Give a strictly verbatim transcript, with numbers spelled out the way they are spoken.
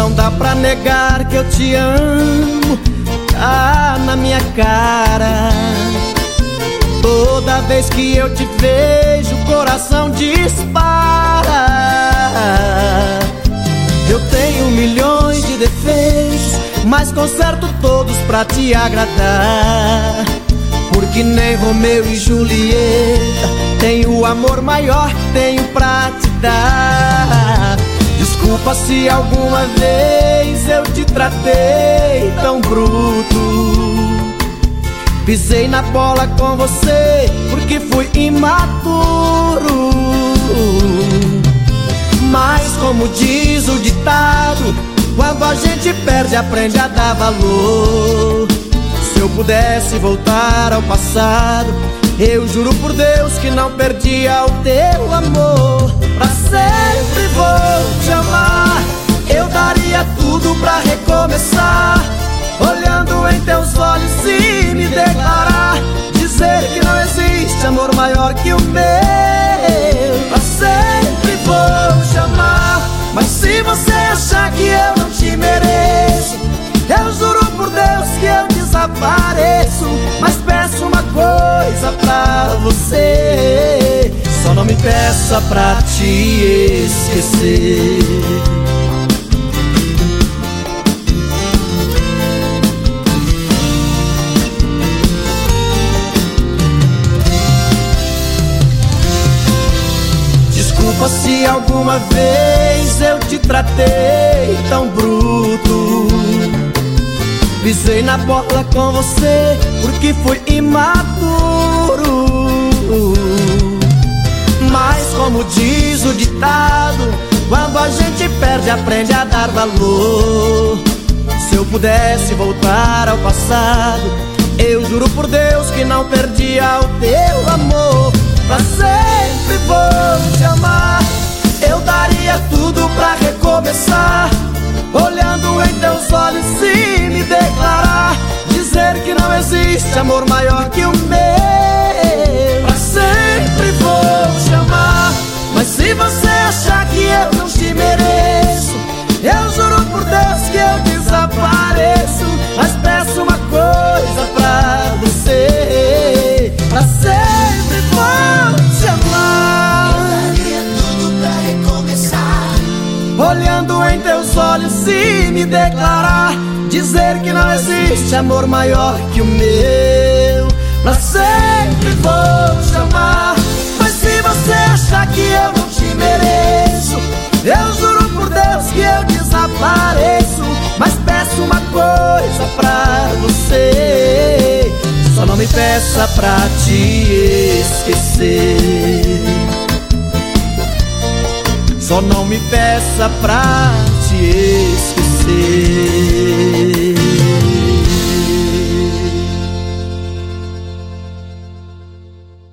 não dá pra negar que eu te amo, tá na minha cara. Toda vez que eu te vejo, o coração dispara. Eu tenho milhões de defeitos, mas conserto todos pra te agradar. Porque nem Romeu e Julieta tenho amor maior, tenho pra te dar. Desculpa se alguma vez eu te tratei tão bruto. Pisei na bola com você porque fui imaturo. Mas como diz o ditado, quando a gente perde, aprende a dar valor. Se eu pudesse voltar ao passado, eu juro por Deus que não perdia o teu amor. Pra sempre vou te amar, eu daria tudo pra recomeçar. Olhando em teus olhos e me declarar, dizer que não existe amor maior que o meu. Pra sempre vou te amar, mas se você achar que eu não te mereço, eu juro por Deus que eu desapareço. Mas peço uma coisa pra você, só não me peça pra te esquecer. Desculpa se alguma vez eu te tratei tão bruto. Pisei na bola com você porque fui imaturo. Mas como diz o ditado, quando a gente perde, aprende a dar valor. Se eu pudesse voltar ao passado, eu juro por Deus que não perdia o teu amor. Pra sempre vou te amar, eu daria tudo pra recomeçar. Olhando em teus olhos e me declarar, dizer que não existe amor maior que o meu. Pra sempre vou te amar, mas se você achar que eu não te mereço, eu juro por Deus que eu desapareço. Mas peço uma coisa pra você, pra sempre vou te amar. Eu daria tudo pra recomeçar. Olhando em teus olhos e me declarar, dizer que não existe amor maior que o meu. Pra sempre vou te amar, mas se você achar que eu não te mereço, eu juro por Deus que eu desapareço. Mas peço uma coisa pra você, só não me peça pra te esquecer. Só não me peça pra te esquecer.